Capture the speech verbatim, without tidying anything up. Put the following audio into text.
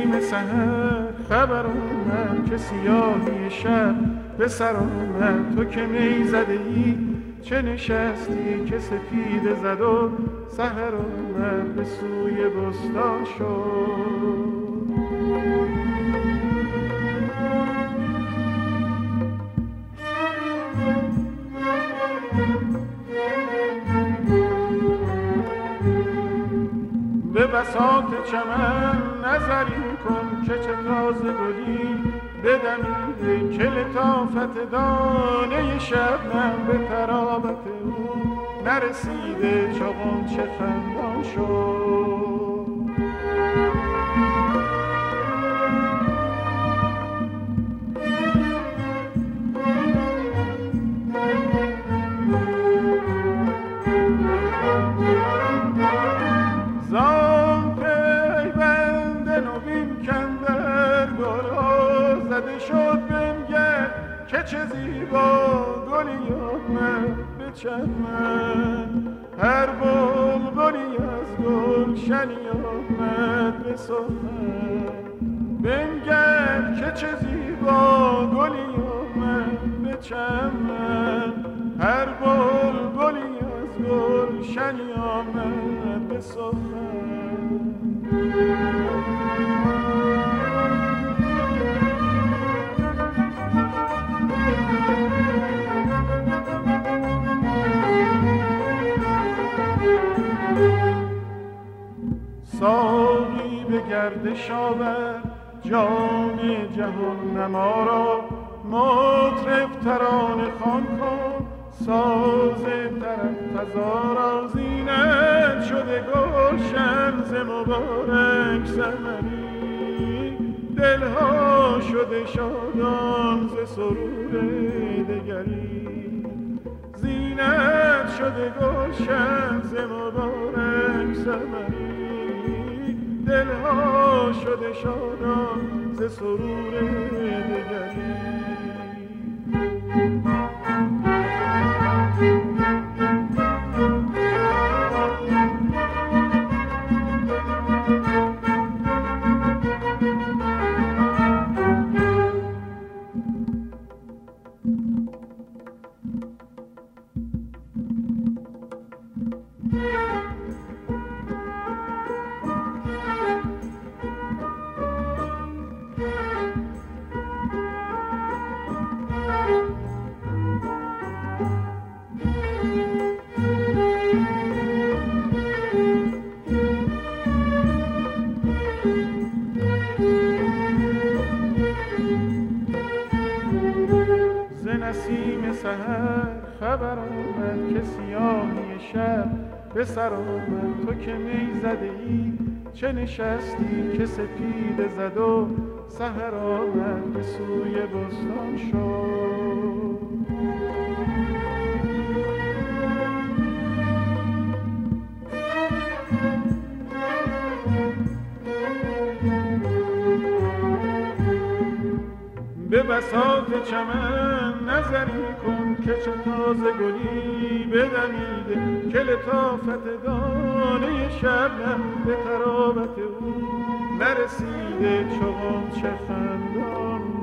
نسیم سحر خبر آمد که سیاهی شب به سر آمد. تو که می زده ای چه نشستی که سپیده زد و سحر آمد به سوی بستان شد. به بساط چمن نظری کن که چه تازه گلی بدمیده، که لطافت دانه شبنم به طراوت او نرسیده چو غنچه خندان شد. شد بنگر که چه زیبا گلی آمد به چمن، هر بلبلی از گلشنی آمد به سخن. بنگر که چه زیبا گلی آمد به چمن، هر بلبلی از گلشنی آمد به سخن. ساقی به گردش آور جام جهان نما را، مطرب ترانه خوان کن ساز طرب فزا را. زینت شده گلشن ز مبارک ثمری، دلها شده شادان ز سرور دگری. زینت شده گلشن ز مبارک ثمری، دلها شده شادان ز سرور دگری. نسیم سحر خبر آمد که سیاهی شب به سر آمد. تو که می زده ای چه نشستی که سپیده زد و سحر آمد به سوی بستان شد. به بساط چمن نظری کن که چه تازه گلی بدمیده، که لطافت دانه شبنم به طراوت او نرسیده چو غنچه خندان